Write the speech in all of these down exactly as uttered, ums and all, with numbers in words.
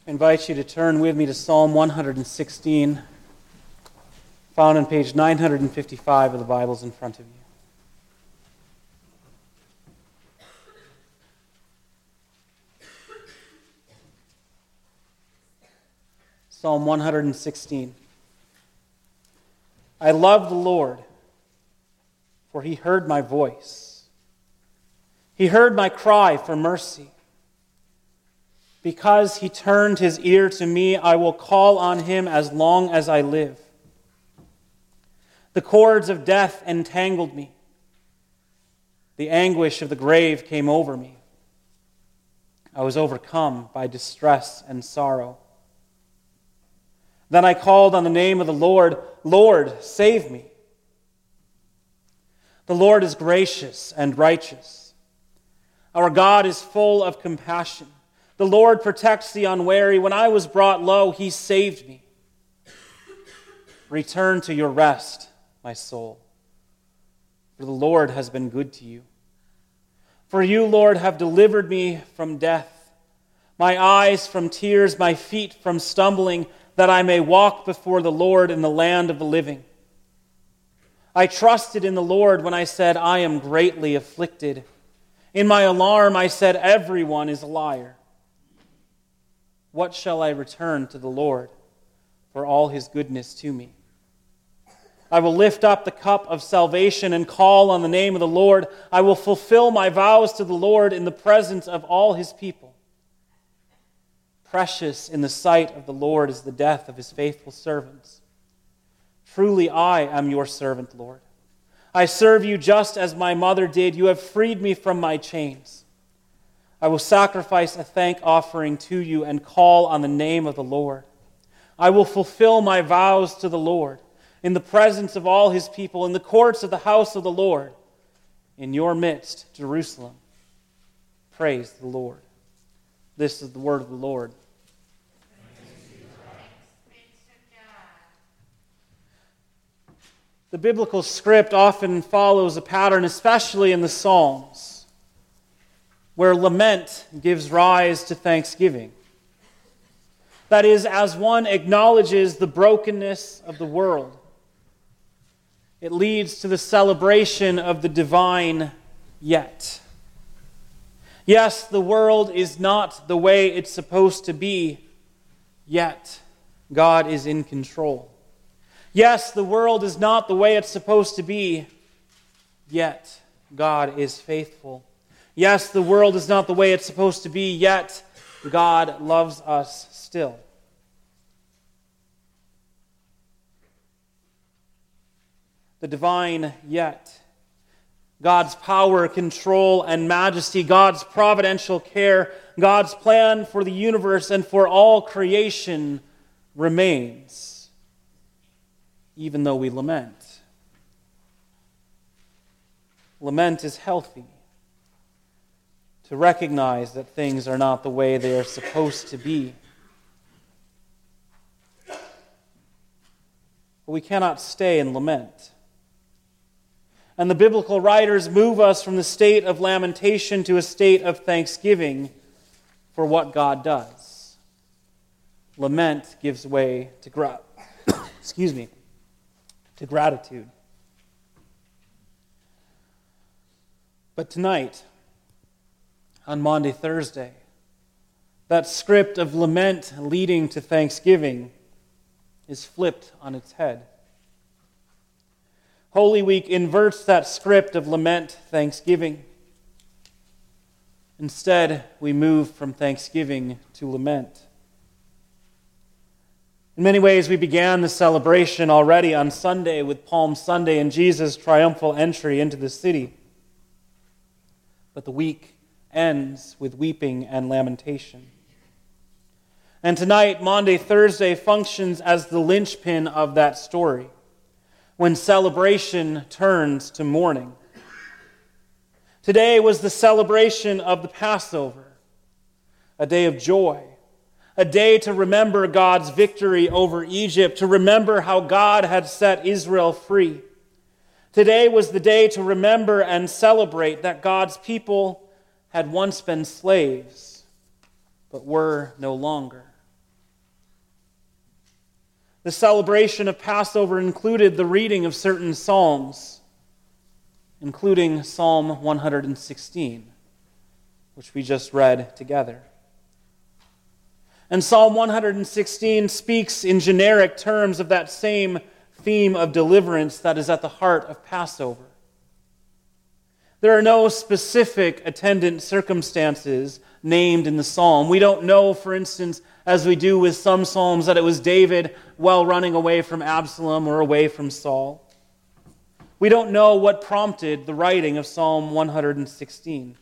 I invite you to turn with me to Psalm one hundred sixteen, found on page nine hundred fifty-five of the Bibles in front of you. Psalm one hundred sixteen. I love the Lord, for he heard my voice. He heard my cry for mercy. Because he turned his ear to me, I will call on him as long as I live. The cords of death entangled me. The anguish of the grave came over me. I was overcome by distress and sorrow. Then I called on the name of the Lord, Lord, save me. The Lord is gracious and righteous. Our God is full of compassion. The Lord protects the unwary. When I was brought low, he saved me. Return to your rest, my soul, for the Lord has been good to you. For you, Lord, have delivered me from death, my eyes from tears, my feet from stumbling, that I may walk before the Lord in the land of the living. I trusted in the Lord when I said, I am greatly afflicted. In my alarm, I said, everyone is a liar. What shall I return to the Lord for all his goodness to me? I will lift up the cup of salvation and call on the name of the Lord. I will fulfill my vows to the Lord in the presence of all his people. Precious in the sight of the Lord is the death of his faithful servants. Truly I am your servant, Lord. I serve you just as my mother did. You have freed me from my chains. I will sacrifice a thank offering to you and call on the name of the Lord. I will fulfill my vows to the Lord in the presence of all his people, in the courts of the house of the Lord, in your midst, Jerusalem. Praise the Lord. This is the word of the Lord. The biblical script often follows a pattern, especially in the Psalms, where lament gives rise to thanksgiving. That is, as one acknowledges the brokenness of the world, it leads to the celebration of the divine yet. Yes, the world is not the way it's supposed to be, yet God is in control. Yes, the world is not the way it's supposed to be, yet God is faithful. Yes, the world is not the way it's supposed to be, yet God loves us still. The divine yet, God's power, control, and majesty, God's providential care, God's plan for the universe and for all creation remains, even though we lament. Lament is healthy. To recognize that things are not the way they are supposed to be. But we cannot stay in lament. And the biblical writers move us from the state of lamentation to a state of thanksgiving for what God does. Lament gives way to gra- excuse me, to gratitude. But tonight, on Maundy Thursday, that script of lament leading to thanksgiving is flipped on its head. Holy Week inverts that script of lament, thanksgiving. Instead, we move from thanksgiving to lament. In many ways, we began the celebration already on Sunday with Palm Sunday and Jesus' triumphal entry into the city. But the week ends with weeping and lamentation. And tonight, Maundy Thursday, functions as the linchpin of that story, when celebration turns to mourning. Today was the celebration of the Passover, a day of joy, a day to remember God's victory over Egypt, to remember how God had set Israel free. Today was the day to remember and celebrate that God's people had once been slaves, but were no longer. The celebration of Passover included the reading of certain psalms, including Psalm one hundred sixteen, which we just read together. And Psalm one hundred sixteen speaks in generic terms of that same theme of deliverance that is at the heart of Passover. There are no specific attendant circumstances named in the psalm. We don't know, for instance, as we do with some psalms, that it was David while running away from Absalom or away from Saul. We don't know what prompted the writing of Psalm one hundred sixteen.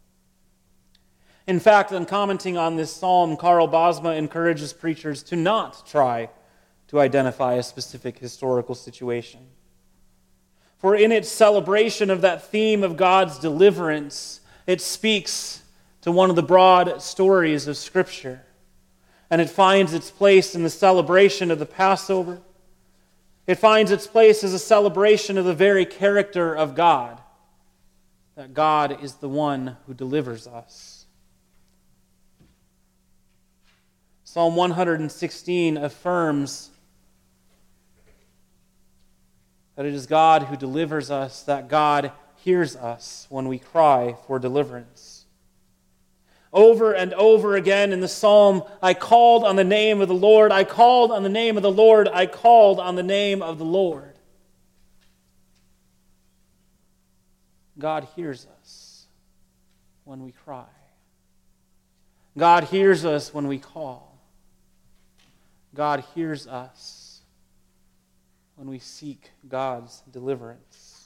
In fact, in commenting on this psalm, Karl Bosma encourages preachers to not try to identify a specific historical situation. For in its celebration of that theme of God's deliverance, it speaks to one of the broad stories of Scripture. And it finds its place in the celebration of the Passover. It finds its place as a celebration of the very character of God, that God is the one who delivers us. Psalm one hundred sixteen affirms that it is God who delivers us, that God hears us when we cry for deliverance. Over and over again in the psalm, I called on the name of the Lord, I called on the name of the Lord, I called on the name of the Lord. God hears us when we cry. God hears us when we call. God hears us when we seek God's deliverance.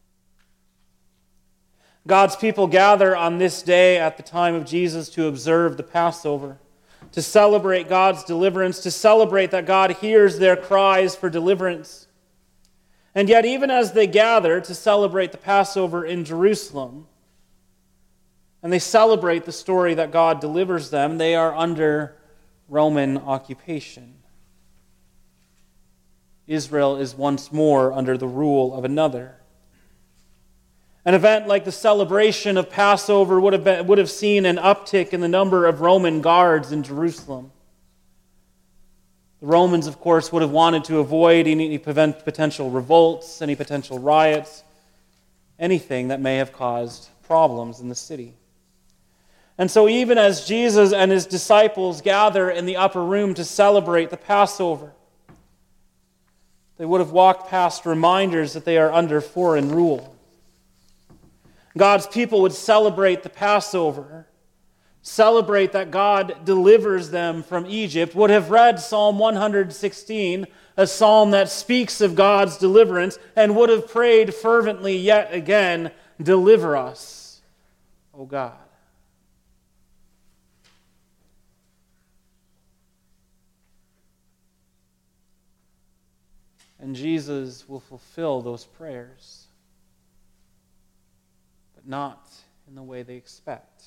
God's people gather on this day at the time of Jesus to observe the Passover, to celebrate God's deliverance, to celebrate that God hears their cries for deliverance. And yet, even as they gather to celebrate the Passover in Jerusalem, and they celebrate the story that God delivers them, they are under Roman occupation. Israel is once more under the rule of another. An event like the celebration of Passover would have been, would have seen an uptick in the number of Roman guards in Jerusalem. The Romans, of course, would have wanted to avoid any potential revolts, any potential riots, anything that may have caused problems in the city. And so even as Jesus and his disciples gather in the upper room to celebrate the Passover, they would have walked past reminders that they are under foreign rule. God's people would celebrate the Passover, celebrate that God delivers them from Egypt, would have read Psalm one hundred sixteen, a psalm that speaks of God's deliverance, and would have prayed fervently yet again, "Deliver us, O God." And Jesus will fulfill those prayers, but not in the way they expect.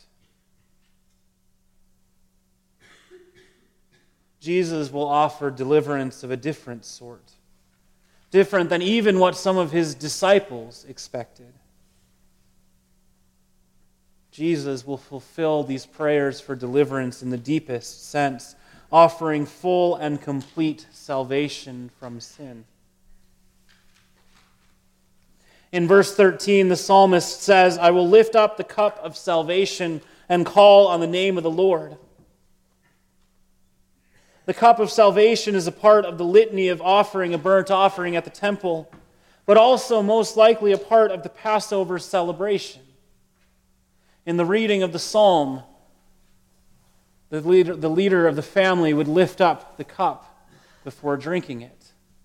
Jesus will offer deliverance of a different sort, different than even what some of his disciples expected. Jesus will fulfill these prayers for deliverance in the deepest sense, offering full and complete salvation from sin. In verse thirteen, the psalmist says, "I will lift up the cup of salvation and call on the name of the Lord." The cup of salvation is a part of the litany of offering a burnt offering at the temple, but also most likely a part of the Passover celebration. In the reading of the psalm, the leader, the leader of the family would lift up the cup before drinking it,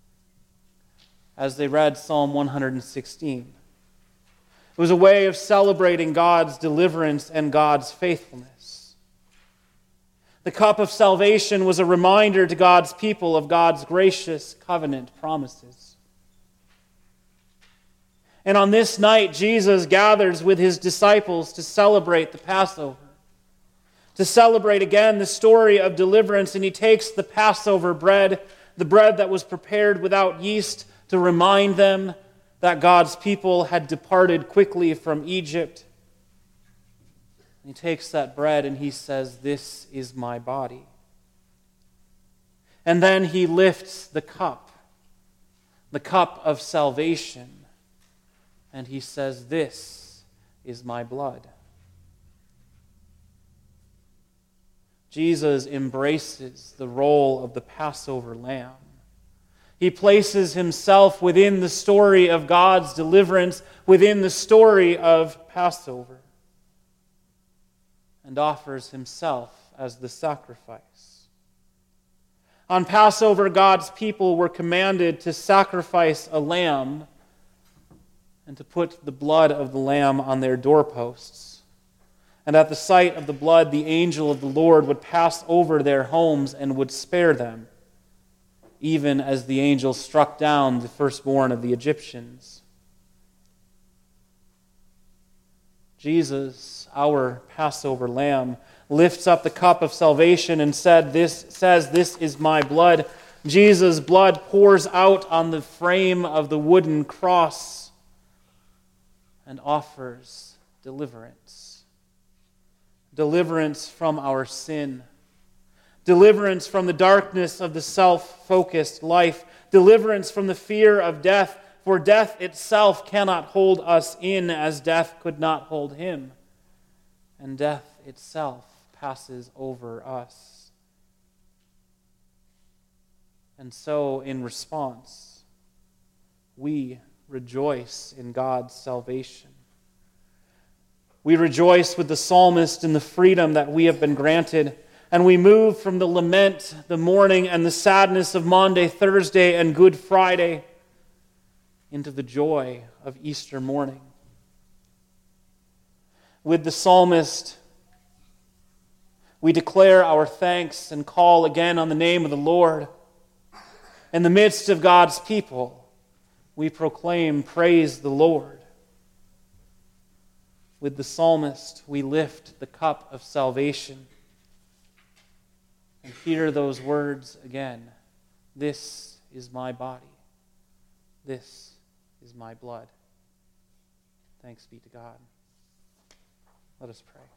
as they read Psalm one hundred sixteen. It was a way of celebrating God's deliverance and God's faithfulness. The cup of salvation was a reminder to God's people of God's gracious covenant promises. And on this night, Jesus gathers with his disciples to celebrate the Passover, to celebrate again the story of deliverance, and he takes the Passover bread, the bread that was prepared without yeast, to remind them that God's people had departed quickly from Egypt. He takes that bread and he says, "This is my body." And then he lifts the cup, the cup of salvation, and he says, "This is my blood." Jesus embraces the role of the Passover lamb. He places himself within the story of God's deliverance, within the story of Passover, and offers himself as the sacrifice. On Passover, God's people were commanded to sacrifice a lamb and to put the blood of the lamb on their doorposts. And at the sight of the blood, the angel of the Lord would pass over their homes and would spare them, even as the angel struck down the firstborn of the Egyptians. Jesus, our Passover lamb, lifts up the cup of salvation and said, "This says, this is my blood." Jesus' blood pours out on the frame of the wooden cross and offers deliverance. Deliverance from our sin. Deliverance from the darkness of the self-focused life. Deliverance from the fear of death, for death itself cannot hold us in as death could not hold him. And death itself passes over us. And so, in response, we rejoice in God's salvation. We rejoice with the psalmist in the freedom that we have been granted, and we move from the lament, the mourning, and the sadness of Maundy, Thursday, and Good Friday into the joy of Easter morning. With the psalmist, we declare our thanks and call again on the name of the Lord. In the midst of God's people, we proclaim, "Praise the Lord." With the psalmist, we lift the cup of salvation and hear those words again. "This is my body. This is my blood." Thanks be to God. Let us pray.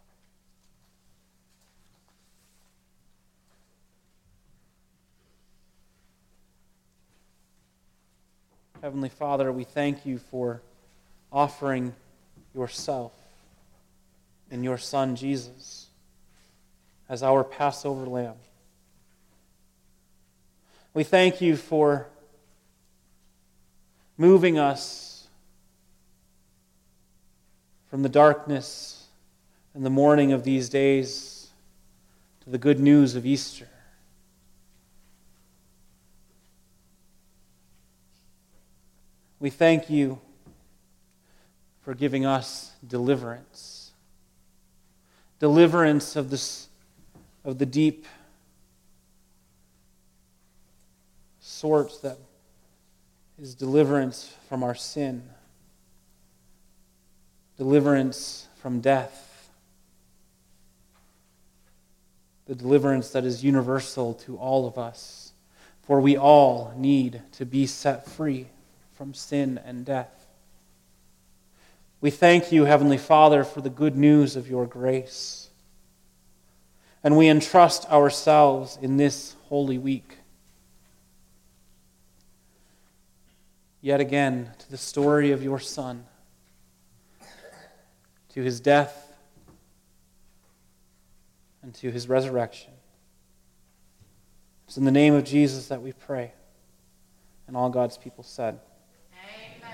Heavenly Father, we thank you for offering yourself in your Son Jesus as our Passover lamb. We thank you for moving us from the darkness and the mourning of these days to the good news of Easter. We thank you for giving us deliverance. Deliverance of this, of the deep sort that is deliverance from our sin. Deliverance from death. The deliverance that is universal to all of us. For we all need to be set free from sin and death. We thank you, Heavenly Father, for the good news of your grace. And we entrust ourselves in this holy week yet again to the story of your Son, to his death, and to his resurrection. It's in the name of Jesus that we pray. And all God's people said, Amen.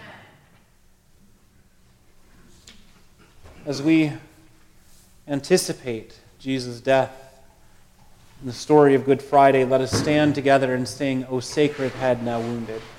As we anticipate Jesus' death in the story of Good Friday, let us stand together and sing, "O Sacred Head Now Wounded."